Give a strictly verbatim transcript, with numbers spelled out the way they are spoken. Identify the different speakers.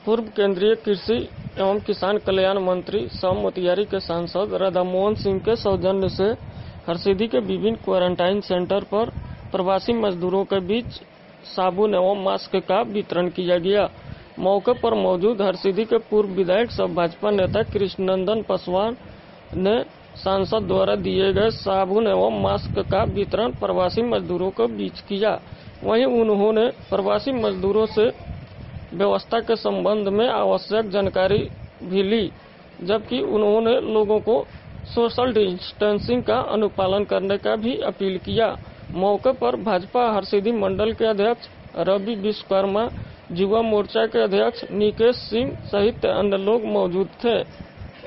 Speaker 1: पूर्व केंद्रीय कृषि एवं किसान कल्याण मंत्री सम मोतिहारी के सांसद राधा मोहन सिंह के सौजन्य से हरसिद्धि के विभिन्न क्वारंटाइन सेंटर पर प्रवासी मजदूरों के बीच साबुन एवं मास्क का वितरण किया गया। मौके पर मौजूद हरसिद्धि के पूर्व विधायक सह भाजपा नेता कृष्णनंदन पासवान ने सांसद द्वारा दिए गए साबुन एवं मास्क का वितरण प्रवासी मजदूरों के बीच किया। वहीं उन्होंने प्रवासी मजदूरों से व्यवस्था के संबंध में आवश्यक जानकारी भी ली, जबकि उन्होंने लोगों को सोशल डिस्टेंसिंग का अनुपालन करने का भी अपील किया। मौके पर भाजपा हरसिद्धि मंडल के अध्यक्ष रवि विश्वकर्मा, युवा मोर्चा के अध्यक्ष निकेश सिंह सहित अन्य लोग मौजूद थे।